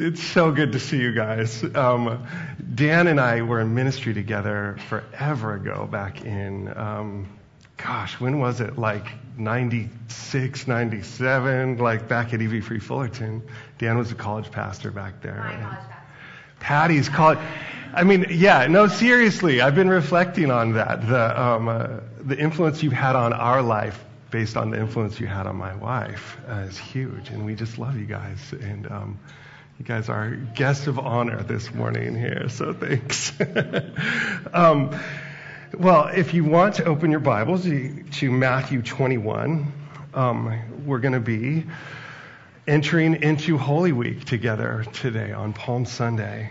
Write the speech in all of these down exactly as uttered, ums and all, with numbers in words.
It's so good to see you guys. Um, Dan and I were in ministry together forever ago, back in, um, gosh, when was it? Like ninety-six, ninety-seven, like back at E V Free Fullerton. Dan was a college pastor back there. My college pastor. Patty's college. I mean, yeah, no, seriously, I've been reflecting on that. The, um, uh, the influence you've had on our life based on the influence you had on my wife uh, is huge. And we just love you guys. And, um, you guys are guests of honor this morning here, so thanks. um, well, if you want to open your Bibles to Matthew twenty-one, um, we're going to be entering into Holy Week together today on Palm Sunday.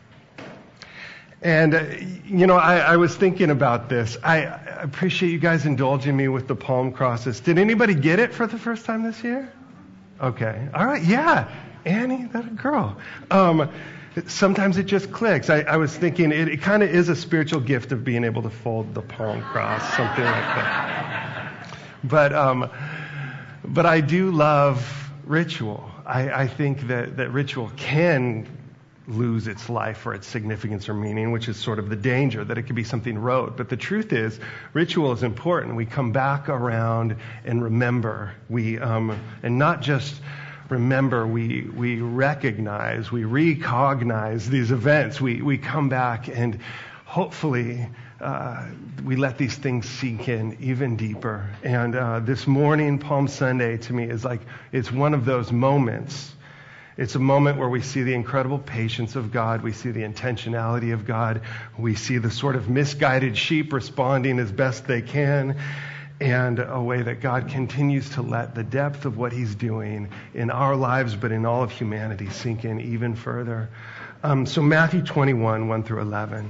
And, uh, you know, I, I was thinking about this. I, I appreciate you guys indulging me with the palm crosses. Did anybody get it for the first time this year? Okay. All right. Yeah. Annie, that a girl. Um, sometimes it just clicks. I, I was thinking it, it kind of is a spiritual gift of being able to fold the palm cross, something like that. But um, but I do love ritual. I, I think that, that ritual can lose its life or its significance or meaning, which is sort of the danger, that it could be something rote. But the truth is, ritual is important. We come back around and remember. We um, and not just remember, we we recognize, we recognize these events. We we come back and hopefully uh, we let these things sink in even deeper. And uh, this morning, Palm Sunday, to me is like, it's one of those moments. It's a moment where we see the incredible patience of God. We see the intentionality of God. We see the sort of misguided sheep responding as best they can. And a way that God continues to let the depth of what he's doing in our lives, but in all of humanity, sink in even further. Um, so Matthew twenty-one, one through eleven.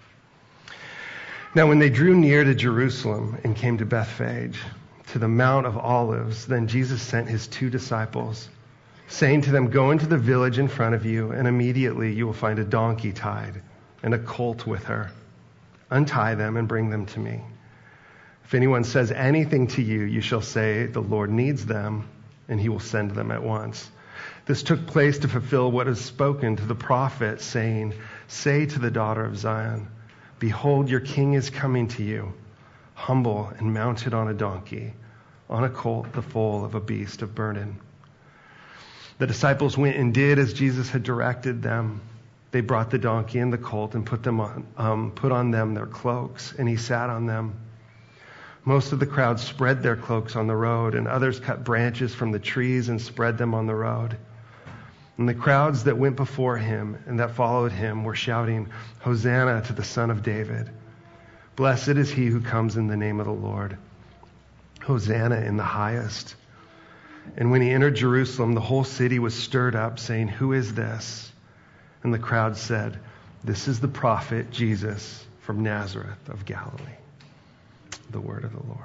Now when they drew near to Jerusalem and came to Bethphage, to the Mount of Olives, then Jesus sent his two disciples, saying to them, "Go into the village in front of you, and immediately you will find a donkey tied and a colt with her. Untie them and bring them to me. If anyone says anything to you, you shall say, 'The Lord needs them,' and he will send them at once." This took place to fulfill what is spoken to the prophet, saying, "Say to the daughter of Zion, behold, your king is coming to you, humble and mounted on a donkey, on a colt, the foal of a beast of burden." The disciples went and did as Jesus had directed them. They brought the donkey and the colt and put them on, um, put on them their cloaks, and he sat on them. Most of the crowd spread their cloaks on the road, and others cut branches from the trees and spread them on the road. And the crowds that went before him and that followed him were shouting, "Hosanna to the Son of David. Blessed is he who comes in the name of the Lord. Hosanna in the highest." And when he entered Jerusalem, the whole city was stirred up, saying, "Who is this?" And the crowd said, "This is the prophet Jesus from Nazareth of Galilee." The word of the Lord.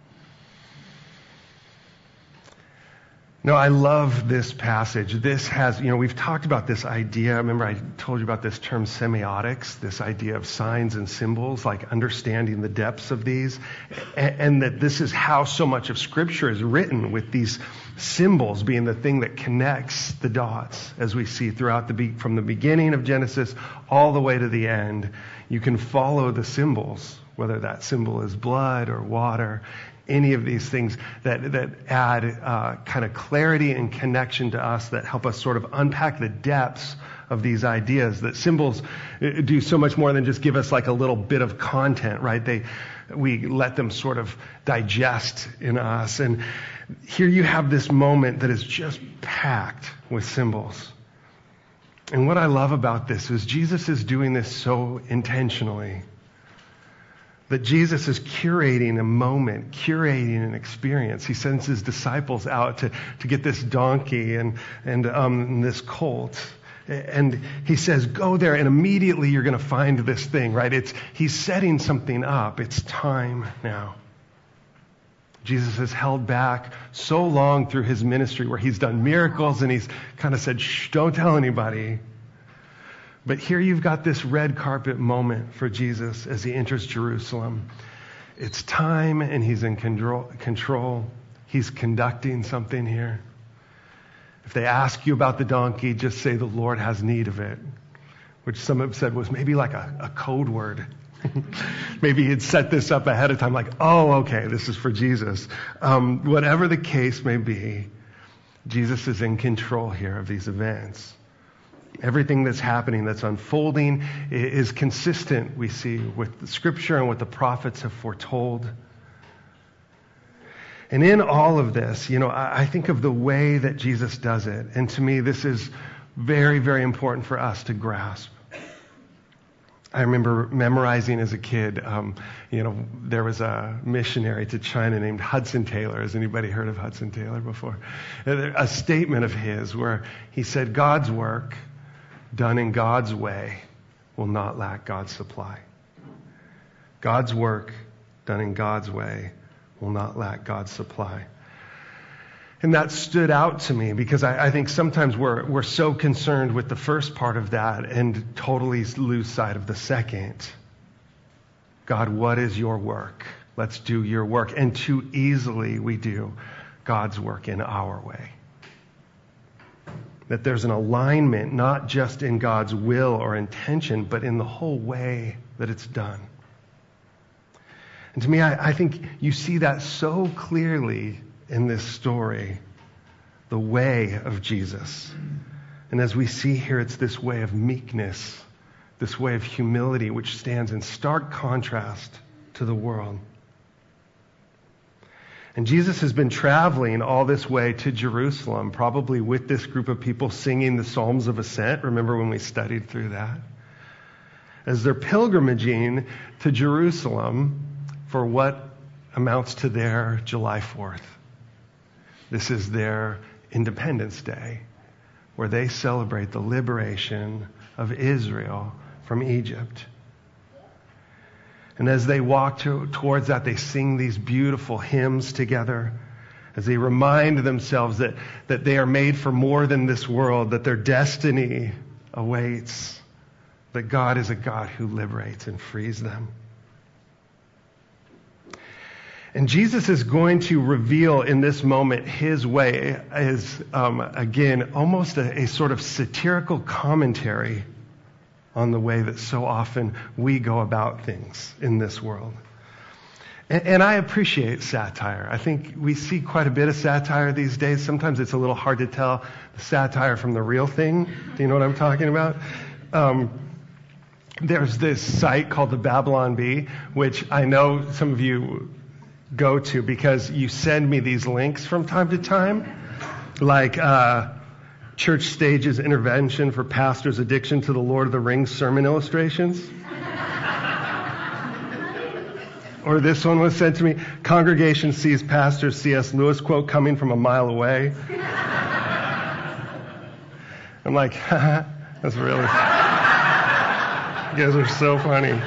No, I love this passage. This has, you know, we've talked about this idea. Remember, I told you about this term semiotics, this idea of signs and symbols, like understanding the depths of these, and, and that this is how so much of Scripture is written, with these symbols being the thing that connects the dots, as we see throughout the be- from the beginning of Genesis all the way to the end. You can follow the symbols, whether that symbol is blood or water, any of these things that, that add uh, kind of clarity and connection to us, that help us sort of unpack the depths of these ideas. That symbols do so much more than just give us like a little bit of content, right? They, we let them sort of digest in us. And here you have this moment that is just packed with symbols. And what I love about this is Jesus is doing this so intentionally. That Jesus is curating a moment, curating an experience. He sends his disciples out to, to get this donkey and, and um, this colt. And he says, go there, and immediately you're going to find this thing, right? It's, he's setting something up. It's time now. Jesus has held back so long through his ministry, where he's done miracles and he's kind of said, shh, don't tell anybody. But here you've got this red carpet moment for Jesus as he enters Jerusalem. It's time, and he's in control. He's conducting something here. If they ask you about the donkey, just say the Lord has need of it, which some have said was maybe like a, a code word. Maybe he'd set this up ahead of time, like, oh, okay, this is for Jesus. Um, whatever the case may be, Jesus is in control here of these events. Everything that's happening, that's unfolding, is consistent, we see, with the Scripture and what the prophets have foretold. And in all of this, you know, I, I think of the way that Jesus does it. And to me, this is very, very important for us to grasp. I remember memorizing as a kid, um, you know, there was a missionary to China named Hudson Taylor. Has anybody heard of Hudson Taylor before? A statement of his where he said, God's work done in God's way will not lack God's supply. God's work done in God's way will not lack God's supply. And that stood out to me because I, I think sometimes we're we're so concerned with the first part of that and totally lose sight of the second. God, what is your work? Let's do your work. And too easily we do God's work in our way. That there's an alignment not just in God's will or intention, but in the whole way that it's done. And to me, I, I think you see that so clearly in this story, the way of Jesus. And as we see here, it's this way of meekness, this way of humility, which stands in stark contrast to the world. And Jesus has been traveling all this way to Jerusalem, probably with this group of people singing the Psalms of Ascent. Remember when we studied through that? As they're pilgrimaging to Jerusalem for what amounts to their July fourth. This is their Independence Day, where they celebrate the liberation of Israel from Egypt. And as they walk to, towards that, they sing these beautiful hymns together, as they remind themselves that, that they are made for more than this world, that their destiny awaits, that God is a God who liberates and frees them. And Jesus is going to reveal in this moment his way as, um, again, almost a, a sort of satirical commentary on the way that so often we go about things in this world. And, and I appreciate satire. I think we see quite a bit of satire these days. Sometimes it's a little hard to tell the satire from the real thing. Do you know what I'm talking about? Um, there's this site called the Babylon Bee, which I know some of you go to because you send me these links from time to time, like uh, Church Stage's intervention for pastors' addiction to the Lord of the Rings sermon illustrations. Or this one was sent to me, congregation sees pastor C S Lewis quote coming from a mile away. I'm like, haha, that's really, you guys are so funny.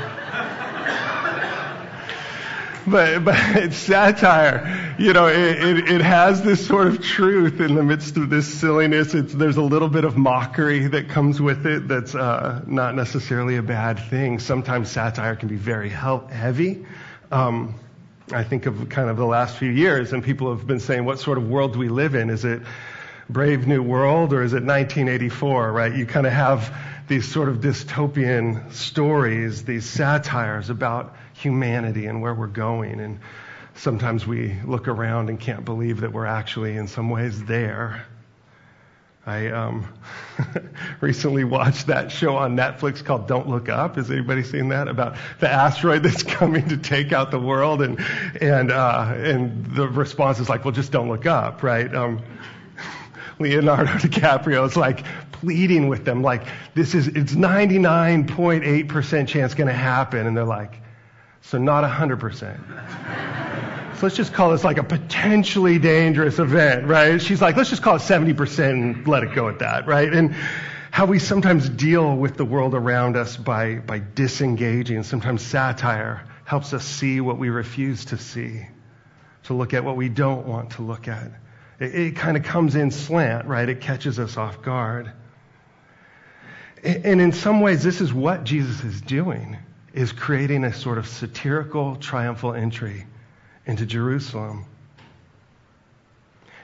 But, but it's satire. You know, it, it, it has this sort of truth in the midst of this silliness. It's, there's a little bit of mockery that comes with it that's uh, not necessarily a bad thing. Sometimes satire can be very heavy. Um, I think of kind of the last few years, and people have been saying, what sort of world do we live in? Is it Brave New World or is it nineteen eighty-four, right? You kind of have these sort of dystopian stories, these satires about humanity and where we're going. And sometimes we look around and can't believe that we're actually in some ways there. I um, recently watched that show on Netflix called Don't Look Up. Has anybody seen that? About the asteroid that's coming to take out the world. And and uh, and the response is like, well, just don't look up, right? Um, Leonardo DiCaprio is like pleading with them, like, this is, it's ninety-nine point eight percent chance going to happen. And they're like, so not one hundred percent. So let's just call this like a potentially dangerous event, right? She's like, let's just call it seventy percent and let it go at that, right? And how we sometimes deal with the world around us by, by disengaging. Sometimes satire helps us see what we refuse to see, to look at what we don't want to look at. It, it kind of comes in slant, right? It catches us off guard. And in some ways, this is what Jesus is doing, is creating a sort of satirical, triumphal entry into Jerusalem.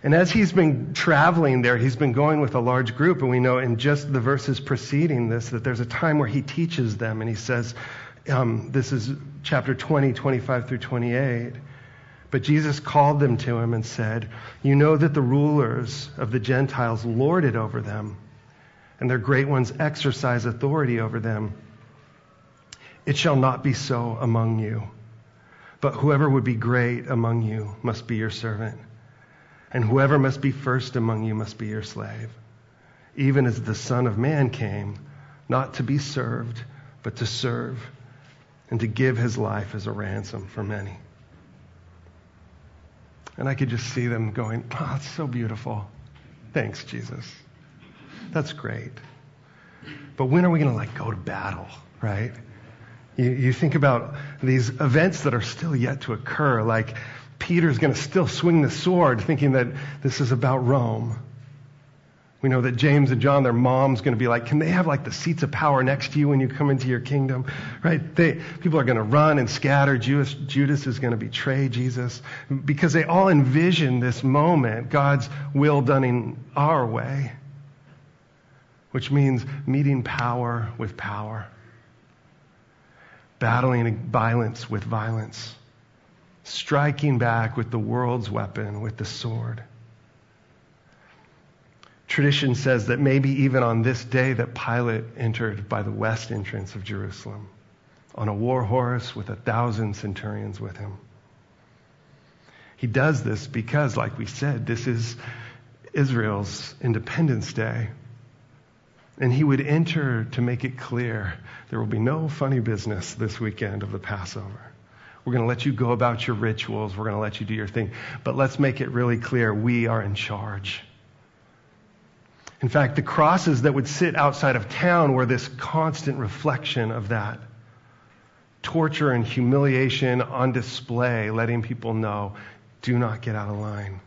And as he's been traveling there, he's been going with a large group, and we know in just the verses preceding this that there's a time where he teaches them, and he says, um, this is chapter twenty, twenty-five through twenty-eight, but Jesus called them to him and said, "You know that the rulers of the Gentiles lord it over them, and their great ones exercise authority over them. It shall not be so among you, but whoever would be great among you must be your servant. And whoever must be first among you must be your slave, even as the Son of Man came, not to be served, but to serve, and to give his life as a ransom for many." And I could just see them going, "Oh, it's so beautiful. Thanks, Jesus. That's great. But when are we going to like go to battle, right?" You, you think about these events that are still yet to occur, like Peter's going to still swing the sword thinking that this is about Rome. We know that James and John, their mom's going to be like, "Can they have like the seats of power next to you when you come into your kingdom?" Right? They, people are going to run and scatter. Judas, Judas is going to betray Jesus because they all envision this moment, God's will done in our way, which means meeting power with power, battling violence with violence, striking back with the world's weapon, with the sword. Tradition says that maybe even on this day that Pilate entered by the west entrance of Jerusalem on a war horse with a thousand centurions with him. He does this because, like we said, this is Israel's Independence Day. And he would enter to make it clear there will be no funny business this weekend of the Passover. We're going to let you go about your rituals. We're going to let you do your thing. But let's make it really clear, we are in charge. In fact, the crosses that would sit outside of town were this constant reflection of that. Torture and humiliation on display, letting people know, do not get out of line.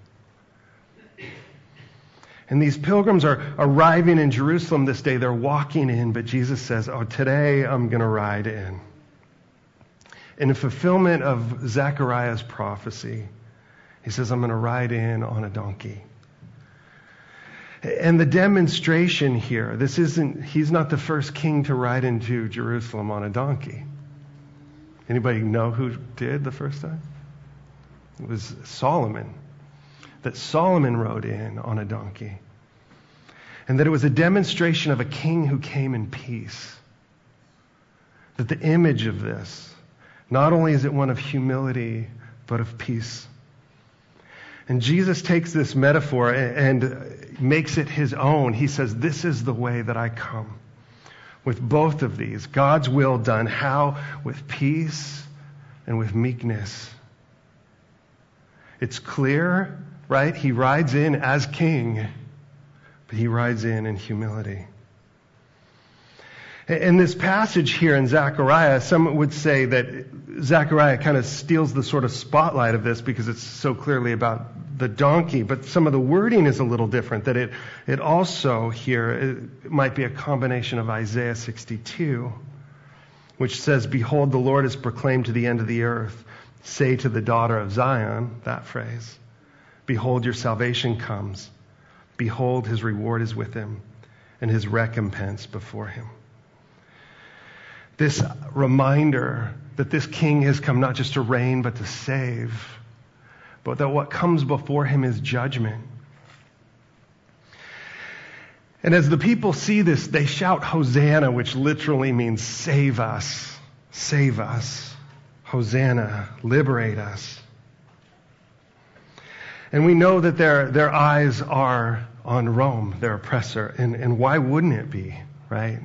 And these pilgrims are arriving in Jerusalem this day. They're walking in, but Jesus says, "Oh, today I'm going to ride in." In fulfillment of Zechariah's prophecy, he says, "I'm going to ride in on a donkey." And the demonstration here, this isn't, he's not the first king to ride into Jerusalem on a donkey. Anybody know who did the first time? It was Solomon. That Solomon rode in on a donkey. And that it was a demonstration of a king who came in peace. That the image of this, not only is it one of humility, but of peace. And Jesus takes this metaphor and makes it his own. He says, "This is the way that I come." With both of these, God's will done. How? With peace and with meekness. It's clear, right? He rides in as king, but he rides in in humility. In this passage here in Zechariah, some would say that Zechariah kind of steals the sort of spotlight of this because it's so clearly about the donkey, but some of the wording is a little different, that it, it also here it might be a combination of Isaiah sixty-two, which says, "Behold, the Lord is proclaimed to the end of the earth. Say to the daughter of Zion," that phrase, "Behold, your salvation comes. Behold, his reward is with him, and his recompense before him." This reminder that this king has come not just to reign, but to save, but that what comes before him is judgment. And as the people see this, they shout Hosanna, which literally means save us, save us. Hosanna, liberate us. And we know that their, their eyes are on Rome, their oppressor. And, and why wouldn't it be, right?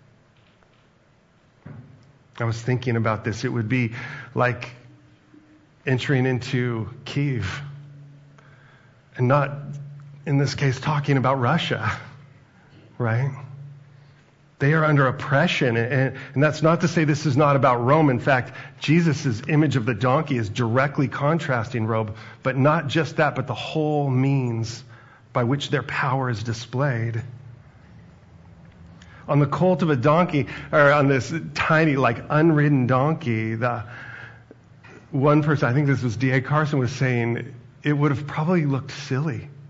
I was thinking about this. It would be like entering into Kiev and not, in this case, talking about Russia, right? They are under oppression, and, and that's not to say this is not about Rome. In fact, Jesus' image of the donkey is directly contrasting Rome, but not just that, but the whole means by which their power is displayed. On the colt of a donkey, or on this tiny, like, unridden donkey, the one person, I think this was D A Carson, was saying it would have probably looked silly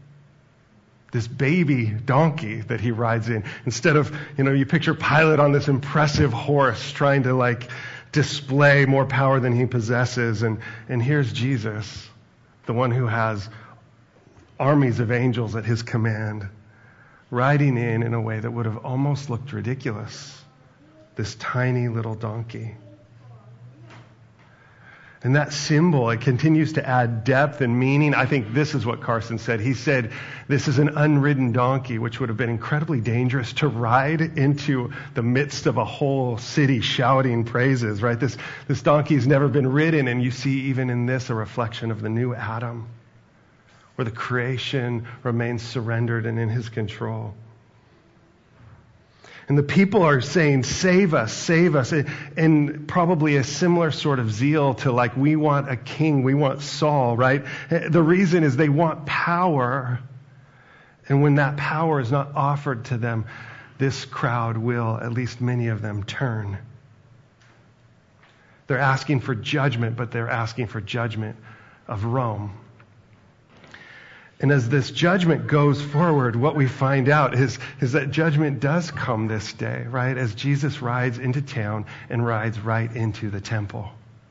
this baby donkey that he rides in. Instead of, you know, you picture Pilate on this impressive horse trying to like display more power than he possesses. And, and here's Jesus, the one who has armies of angels at his command, riding in in a way that would have almost looked ridiculous. This tiny little donkey. And that symbol, it continues to add depth and meaning. I think this is what Carson said. He said, this is an unridden donkey, which would have been incredibly dangerous to ride into the midst of a whole city shouting praises, right? This, this donkey's never been ridden, and you see even in this a reflection of the new Adam, where the creation remains surrendered and in his control. And the people are saying, save us, save us, and probably a similar sort of zeal to like, we want a king, we want Saul, right? The reason is they want power. And when that power is not offered to them, this crowd will, at least many of them, turn. They're asking for judgment, but they're asking for judgment of Rome. And as this judgment goes forward, what we find out is, is that judgment does come this day, right? As Jesus rides into town and rides right into the temple.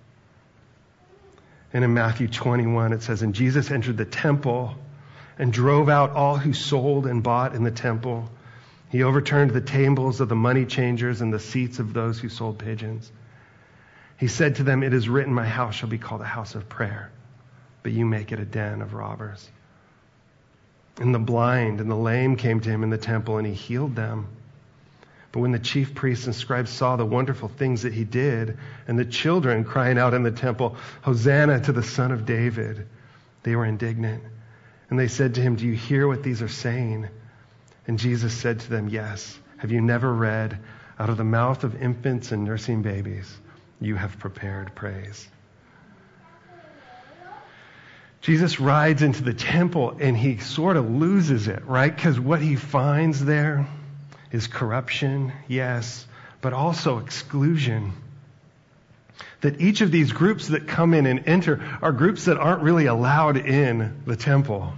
And in Matthew twenty-one, it says, and Jesus entered the temple and drove out all who sold and bought in the temple. He overturned the tables of the money changers and the seats of those who sold pigeons. He said to them, it is written, my house shall be called a house of prayer, but you make it a den of robbers. And the blind and the lame came to him in the temple, and he healed them. But when the chief priests and scribes saw the wonderful things that he did, and the children crying out in the temple, Hosanna to the Son of David, they were indignant. And they said to him, do you hear what these are saying? And Jesus said to them, yes. Have you never read, out of the mouth of infants and nursing babies, you have prepared praise? Jesus rides into the temple and he sort of loses it, right? Because what he finds there is corruption, yes, but also exclusion. That each of these groups that come in and enter are groups that aren't really allowed in the temple.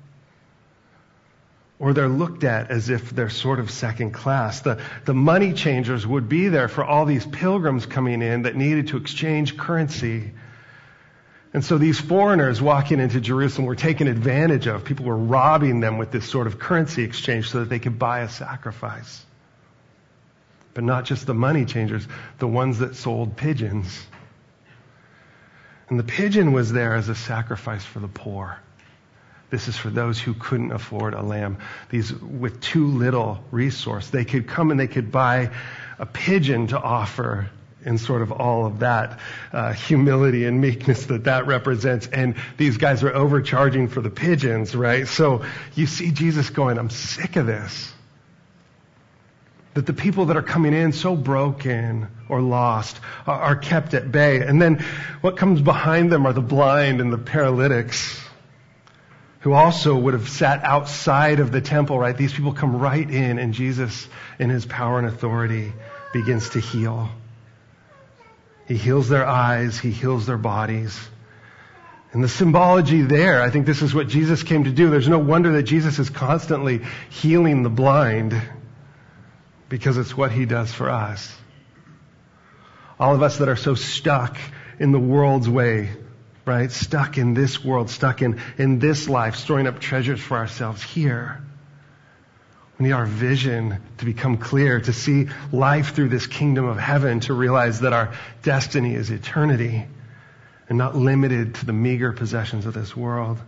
Or they're looked at as if they're sort of second class. The, the money changers would be there for all these pilgrims coming in that needed to exchange currency. And so these foreigners walking into Jerusalem were taken advantage of. People were robbing them with this sort of currency exchange so that they could buy a sacrifice. But not just the money changers, the ones that sold pigeons. And the pigeon was there as a sacrifice for the poor. This is for those who couldn't afford a lamb. These with too little resource. They could come and they could buy a pigeon to offer in sort of all of that uh, humility and meekness that that represents. And these guys are overcharging for the pigeons, right? So you see Jesus going, I'm sick of this. That the people that are coming in so broken or lost are, are kept at bay. And then what comes behind them are the blind and the paralytics, who also would have sat outside of the temple, right? These people come right in, and Jesus, in his power and authority, begins to heal. He heals their eyes. He heals their bodies. And the symbology there, I think this is what Jesus came to do. There's no wonder that Jesus is constantly healing the blind, because it's what he does for us. All of us that are so stuck in the world's way, right? Stuck in this world, stuck in, in this life, storing up treasures for ourselves here. We need our vision to become clear, to see life through this kingdom of heaven, to realize that our destiny is eternity and not limited to the meager possessions of this world.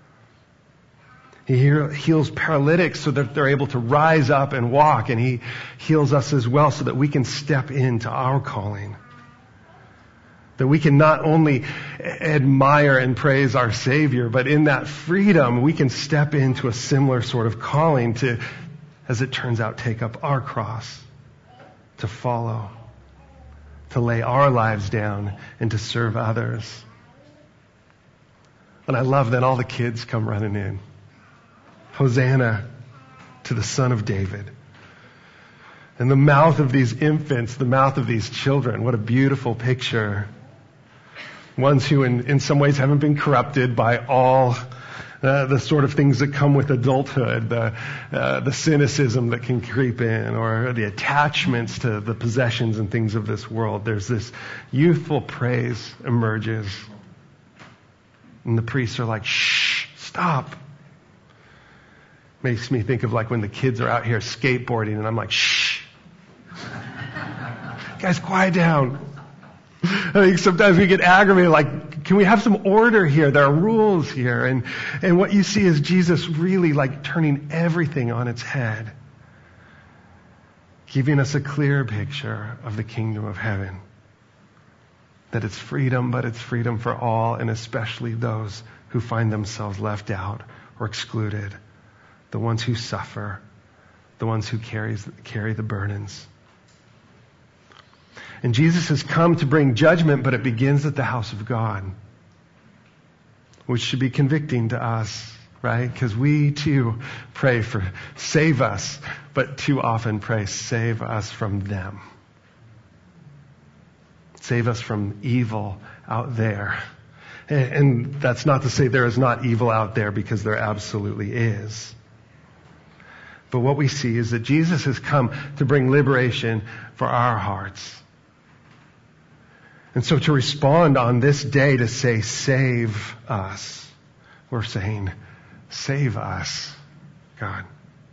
He heals paralytics so that they're able to rise up and walk, and he heals us as well so that we can step into our calling. That we can not only admire and praise our Savior, but in that freedom, we can step into a similar sort of calling to, as it turns out, take up our cross, to follow, to lay our lives down, and to serve others. And I love that all the kids come running in. Hosanna to the Son of David. And the mouth of these infants, the mouth of these children, what a beautiful picture. Ones who in, in some ways haven't been corrupted by all Uh, the sort of things that come with adulthood, the, uh, the cynicism that can creep in, or the attachments to the possessions and things of this world. There's this youthful praise emerges. And the priests are like, shh, stop. Makes me think of like when the kids are out here skateboarding and I'm like, shh. Guys, quiet down. I think sometimes we get aggravated, like, can we have some order here? There are rules here. And, and what you see is Jesus really like turning everything on its head, giving us a clear picture of the kingdom of heaven. That it's freedom, but it's freedom for all, and especially those who find themselves left out or excluded, the ones who suffer, the ones who carries, carry the burdens. And Jesus has come to bring judgment, but it begins at the house of God, which should be convicting to us, right? Because we too pray for save us, but too often pray save us from them. Save us from evil out there. And that's not to say there is not evil out there, because there absolutely is. But what we see is that Jesus has come to bring liberation for our hearts. And so to respond on this day to say, save us, we're saying, save us, God.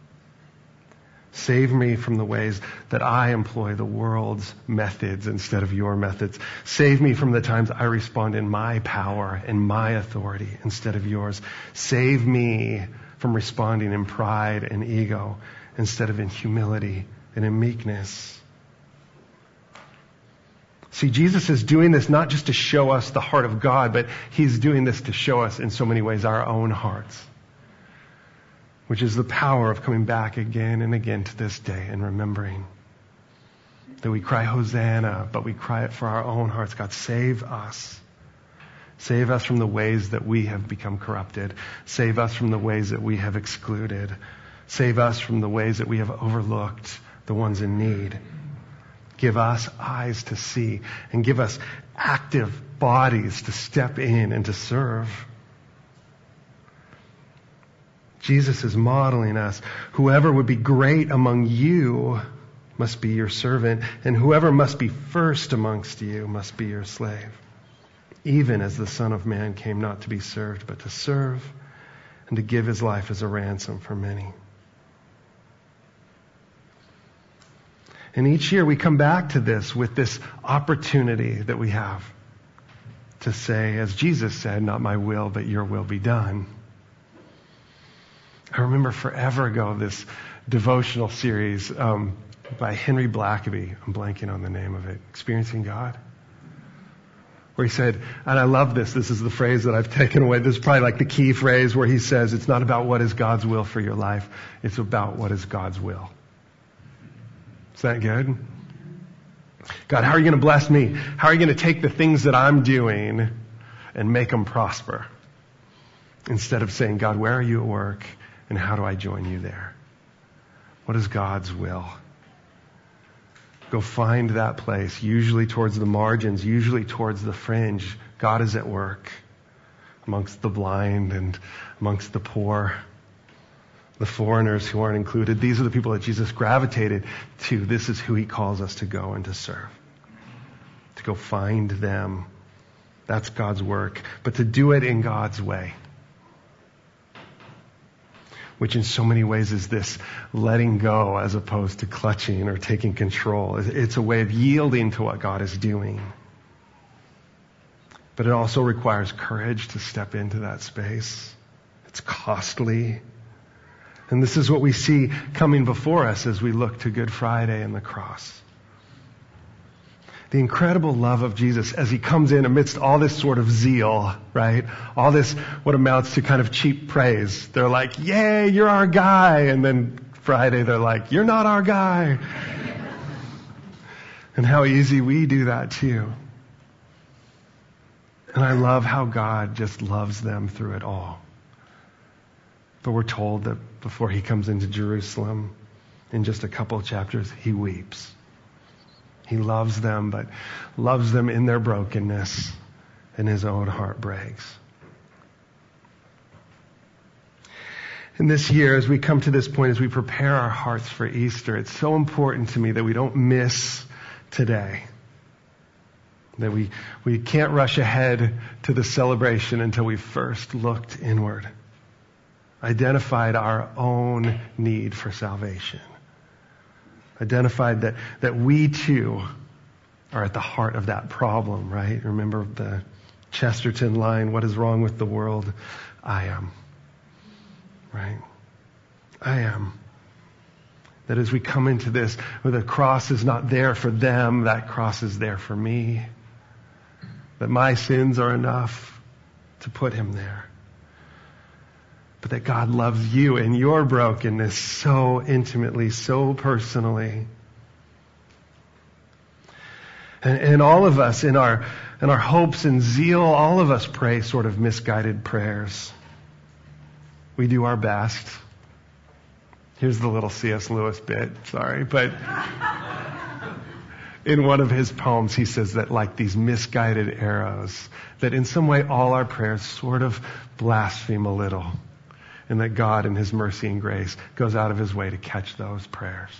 Save me from the ways that I employ the world's methods instead of your methods. Save me from the times I respond in my power and my authority instead of yours. Save me from responding in pride and ego instead of in humility and in meekness. See, Jesus is doing this not just to show us the heart of God, but he's doing this to show us in so many ways our own hearts, which is the power of coming back again and again to this day and remembering that we cry Hosanna, but we cry it for our own hearts. God, save us. Save us from the ways that we have become corrupted. Save us from the ways that we have excluded. Save us from the ways that we have overlooked the ones in need. Give us eyes to see, and give us active bodies to step in and to serve. Jesus is modeling us. Whoever would be great among you must be your servant, and whoever must be first amongst you must be your slave. Even as the Son of Man came not to be served, but to serve and to give his life as a ransom for many. And each year we come back to this with this opportunity that we have to say, as Jesus said, not my will, but your will be done. I remember forever ago this devotional series um, by Henry Blackaby. I'm blanking on the name of it. Experiencing God. Where he said, and I love this, this is the phrase that I've taken away. This is probably like the key phrase where he says, it's not about what is God's will for your life. It's about what is God's will. Is that good? God, how are you going to bless me? How are you going to take the things that I'm doing and make them prosper? Instead of saying, God, where are you at work? And how do I join you there? What is God's will? Go find that place, usually towards the margins, usually towards the fringe. God is at work amongst the blind and amongst the poor, the foreigners who aren't included. These are the people that Jesus gravitated to. This is who he calls us to go and to serve. To go find them. That's God's work. But to do it in God's way. Which in so many ways is this letting go as opposed to clutching or taking control. It's a way of yielding to what God is doing. But it also requires courage to step into that space. It's costly. And this is what we see coming before us as we look to Good Friday and the cross. The incredible love of Jesus as he comes in amidst all this sort of zeal, right? All this, what amounts to kind of cheap praise. They're like, yay, you're our guy. And then Friday they're like, you're not our guy. And how easy we do that too. And I love how God just loves them through it all. But we're told that before he comes into Jerusalem, in just a couple of chapters, he weeps. He loves them, but loves them in their brokenness, and his own heart breaks. And this year, as we come to this point, as we prepare our hearts for Easter, it's so important to me that we don't miss today. That we, we can't rush ahead to the celebration until we first looked inward, identified our own need for salvation, identified that, that we too are at the heart of that problem, right? Remember the Chesterton line, what is wrong with the world? I am. Right? I am. That as we come into this, where the cross is not there for them, that cross is there for me. That my sins are enough to put him there. But that God loves you and your brokenness so intimately, so personally. And, and all of us in our, in our hopes and zeal, all of us pray sort of misguided prayers. We do our best. Here's the little C S Lewis bit, sorry, but in one of his poems he says that like these misguided arrows, that in some way all our prayers sort of blaspheme a little, and that God in his mercy and grace goes out of his way to catch those prayers.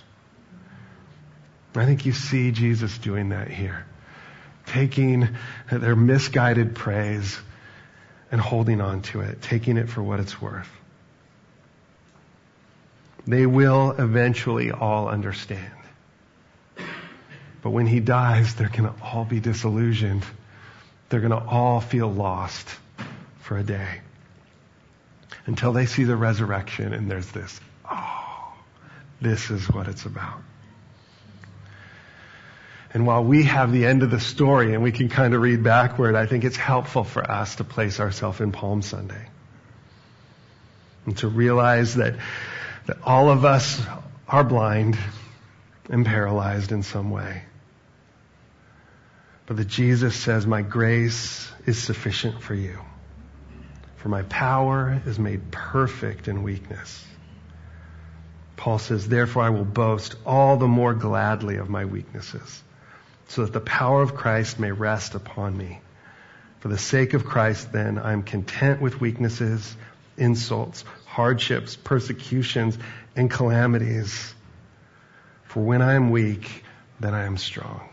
I think you see Jesus doing that here, taking their misguided praise and holding on to it, taking it for what it's worth. They will eventually all understand. But when he dies, they're going to all be disillusioned. They're going to all feel lost for a day. Until they see the resurrection and there's this, oh, this is what it's about. And while we have the end of the story and we can kind of read backward, I think it's helpful for us to place ourselves in Palm Sunday. And to realize that that all of us are blind and paralyzed in some way. But that Jesus says, my grace is sufficient for you. For my power is made perfect in weakness. Paul says, therefore I will boast all the more gladly of my weaknesses, so that the power of Christ may rest upon me. For the sake of Christ, then, I am content with weaknesses, insults, hardships, persecutions, and calamities. For when I am weak, then I am strong.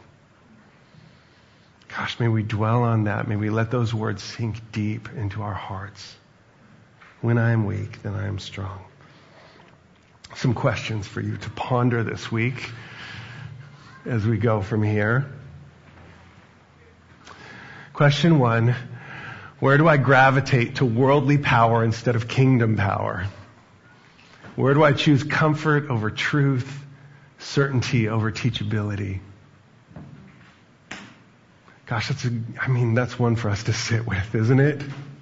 Gosh, may we dwell on that. May we let those words sink deep into our hearts. When I am weak, then I am strong. Some questions for you to ponder this week as we go from here. Question one. Where do I gravitate to worldly power instead of kingdom power? Where do I choose comfort over truth, certainty over teachability? Gosh, that's a, I mean, that's one for us to sit with, isn't it?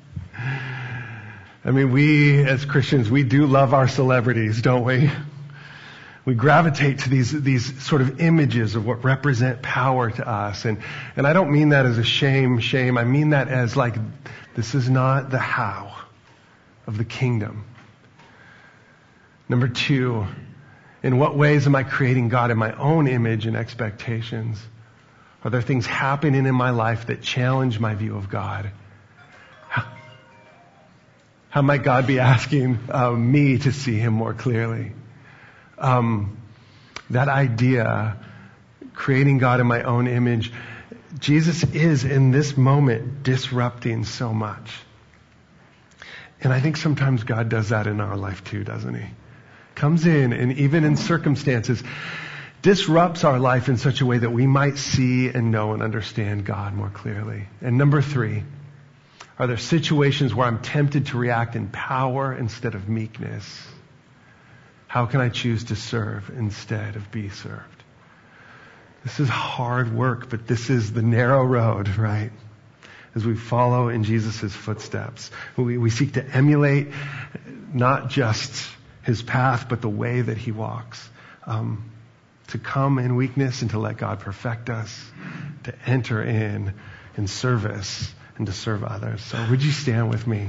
I mean, we as Christians, we do love our celebrities, don't we? We gravitate to these, these sort of images of what represent power to us. And, and I don't mean that as a shame, shame. I mean that as like, this is not the how of the kingdom. Number two, in what ways am I creating God in my own image and expectations? Are there things happening in my life that challenge my view of God? How, how might God be asking uh, me to see him more clearly? Um, that idea, creating God in my own image, Jesus is in this moment disrupting so much. And I think sometimes God does that in our life too, doesn't he? Comes in and even in circumstances disrupts our life in such a way that we might see and know and understand God more clearly. And number three, are there situations where I'm tempted to react in power instead of meekness? How can I choose to serve instead of be served? This is hard work, but this is the narrow road, right? As we follow in Jesus' footsteps. We, we seek to emulate not just his path, but the way that he walks. Um, to come in weakness and to let God perfect us. To enter in in service and to serve others. So would you stand with me?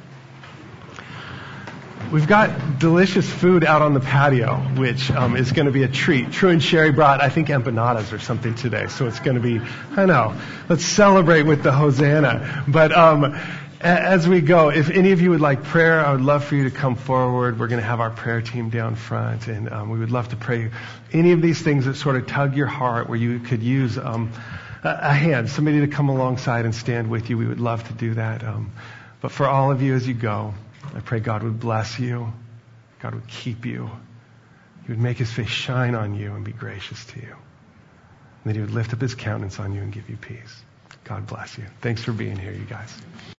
We've got delicious food out on the patio, which um, is going to be a treat. True and Sherry brought, I think, empanadas or something today. So it's going to be, I know, let's celebrate with the Hosanna. But um, as we go, if any of you would like prayer, I would love for you to come forward. We're going to have our prayer team down front, and um, we would love to pray. Any of these things that sort of tug your heart, where you could use um, a, a hand, somebody to come alongside and stand with you, we would love to do that. Um, but for all of you as you go, I pray God would bless you. God would keep you. He would make his face shine on you and be gracious to you. And that he would lift up his countenance on you and give you peace. God bless you. Thanks for being here, you guys.